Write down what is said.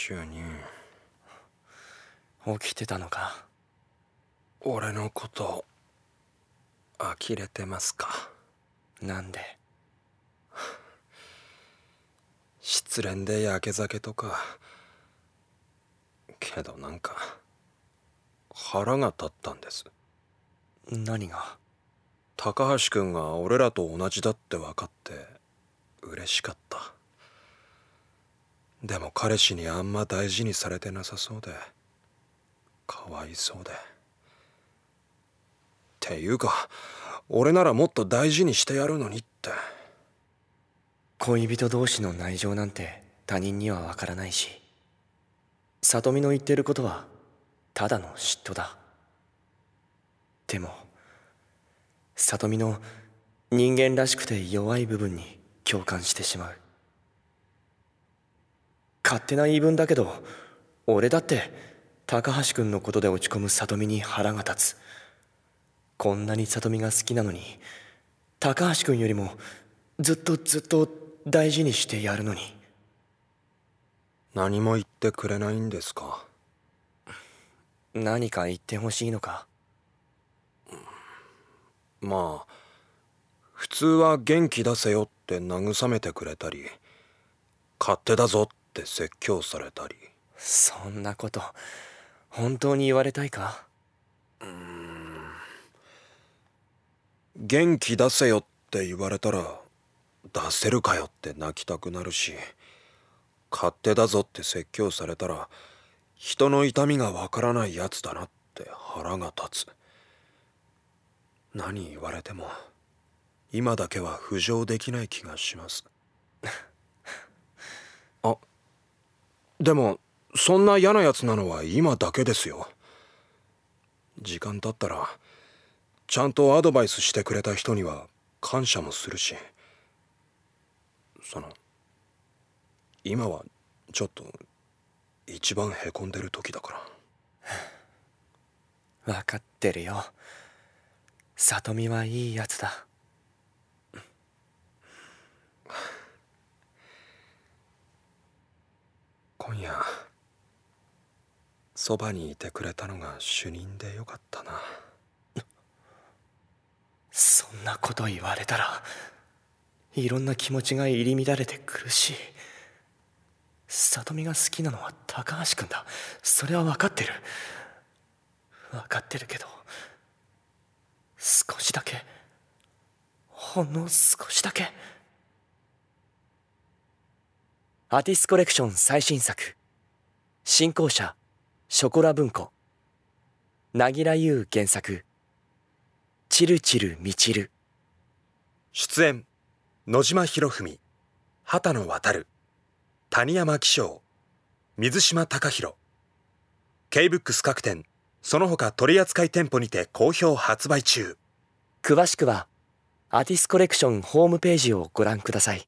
主任。 起きてたのか。 俺のこと呆れてますか？ なんで？ 失恋でやけ酒とか。けどなんか腹が立ったんです。 何が？ 高橋君が俺らと同じだって分かって嬉しかった。でも彼氏にあんま大事にされてなさそうでかわいそうで。っていうか俺ならもっと大事にしてやるのにって。 恋人同士の内情なんて他人にはわからないし、里美の言ってることはただの嫉妬だ。でも里美の人間らしくて弱い部分に共感してしまう。勝手な言い分だけど、俺だって高橋君のことで落ち込む里美に腹が立つ。こんなに里美が好きなのに、高橋君よりもずっと大事にしてやるのに。 何も言ってくれないんですか？ 何か言ってほしいのか？ まあ普通は元気出せよって慰めてくれたり、勝手だぞって説教されたり。 そんなこと本当に言われたいか？ 元気出せよって言われたら出せるかよって泣きたくなるし、勝手だぞって説教されたら人の痛みがわからないやつだなって腹が立つ。何言われても今だけは浮上できない気がします。あ、でもそんな嫌なやつなのは今だけですよ。時間経ったらちゃんとアドバイスしてくれた人には感謝もするし、今はちょっと一番へこんでる時だから。 分かってるよ。里美はいいやつだ。 今夜そばにいてくれたのが主任でよかったな。 そんなこと言われたらいろんな気持ちが入り乱れて苦しい。里美が好きなのは高橋君だ。それは分かってる。分かってるけど、少しだけ、ほんの少しだけ。アティスコレクション最新作、新興社ショコラ文庫、凪良優原作、チルチルみちる。 出演野島博文、畑野渡、谷山紀章、水島貴弘。 K-BOOKS 各店その他取扱店舗にて好評発売中。 詳しくはアティスコレクションホームページをご覧ください。